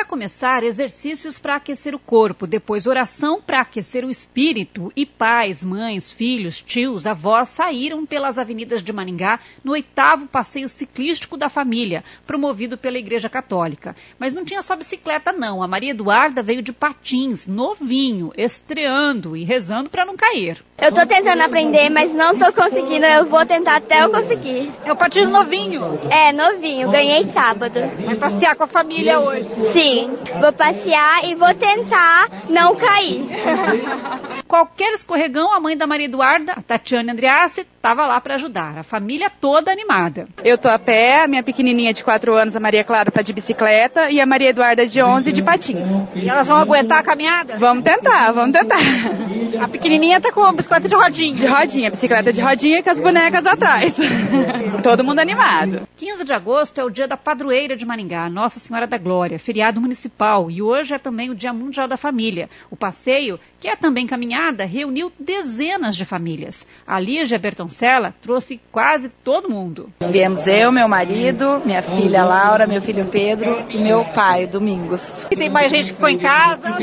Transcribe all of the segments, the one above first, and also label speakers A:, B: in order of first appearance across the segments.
A: Para começar, exercícios para aquecer o corpo, depois oração para aquecer o espírito, e pais, mães, filhos, tios, avós saíram pelas avenidas de Maringá no 8º passeio ciclístico da família, promovido pela Igreja Católica. Mas não tinha só bicicleta não, a Maria Eduarda veio de patins, novinho, estreando e rezando para não cair.
B: Eu tô tentando aprender, mas não tô conseguindo, eu vou tentar até eu conseguir.
A: É o patins novinho?
B: É, novinho, ganhei sábado.
A: Vai passear com a família hoje?
B: Sim, vou passear e vou tentar não cair.
A: Qualquer escorregão, a mãe da Maria Eduarda, a Tatiana Andreassi, estava lá para ajudar. A família toda animada.
C: Eu tô a pé, a minha pequenininha de 4 anos, a Maria Clara, tá de bicicleta e a Maria Eduarda de 11 de patins.
A: E elas vão aguentar a caminhada?
C: Vamos tentar, vamos tentar.
A: A pequenininha tá com a bicicleta de rodinha.
C: De rodinha, bicicleta de rodinha com as bonecas atrás. Todo mundo animado.
A: 15 de agosto é o dia da padroeira de Maringá, Nossa Senhora da Glória, feriado municipal, e hoje é também o Dia Mundial da Família. O passeio, que é também caminhada, reuniu dezenas de famílias. A Lígia Bertoncella trouxe quase todo mundo.
D: Viemos eu, meu marido, minha filha Laura, meu filho Pedro e meu pai, Domingos.
A: E tem mais gente que ficou em casa?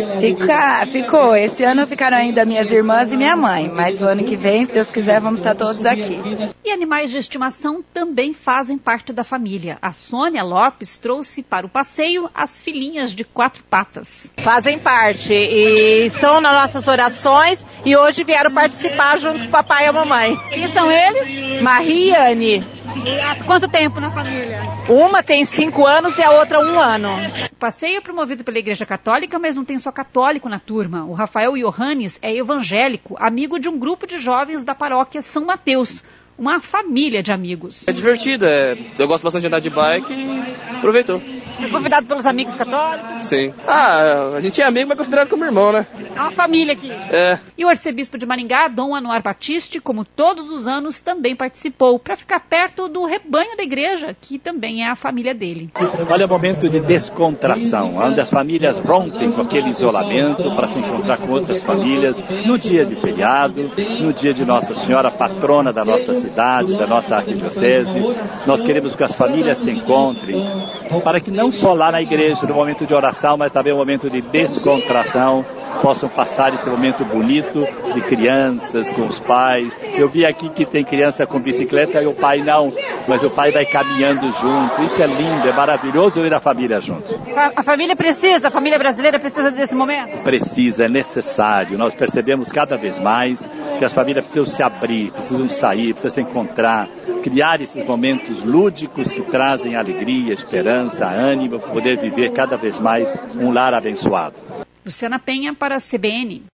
D: Ficou. Esse ano ficaram ainda minhas irmãs e minha mãe, mas o ano que vem, se Deus quiser, vamos estar todos aqui.
A: E animais de estimação também fazem parte da família. A Sônia Lopes trouxe para o passeio as filhinhas de 4 patas.
E: Fazem parte e estão nas nossas orações e hoje vieram participar junto com o papai e a mamãe.
A: Quem são eles?
E: Mariane.
A: E há quanto tempo na família?
E: Uma tem 5 anos e a outra 1 ano.
A: O passeio é promovido pela Igreja Católica, mas não tem só católico na turma. O Rafael Johannes é evangélico, amigo de um grupo de jovens da paróquia São Mateus. Uma família de amigos.
F: É divertido, eu gosto bastante de andar de bike e aproveitou.
A: Foi convidado pelos amigos católicos?
F: Sim. A gente é amigo, mas considerado como irmão, né?
A: É uma família aqui.
F: É.
A: E o arcebispo de Maringá, Dom Anuar Batiste, como todos os anos, também participou, para ficar perto do rebanho da igreja, que também é a família dele.
G: Olha, é um momento de descontração, onde as famílias rompem com aquele isolamento para se encontrar com outras famílias no dia de feriado, no dia de Nossa Senhora, patrona da nossa cidade, da nossa arquidiocese. Nós queremos que as famílias se encontrem, para que não só lá na igreja, no momento de oração, mas também no momento de descontração, possam passar esse momento bonito de crianças com os pais. Eu vi aqui que tem criança com bicicleta e o pai não, mas o pai vai caminhando junto. Isso é lindo, é maravilhoso ir a família junto.
A: A família precisa, a família brasileira precisa desse momento?
G: Precisa, é necessário. Nós percebemos cada vez mais que as famílias precisam se abrir, precisam sair, precisam se encontrar, criar esses momentos lúdicos que trazem alegria, esperança, ânimo, para poder viver cada vez mais um lar abençoado.
A: Luciana Penha para a CBN.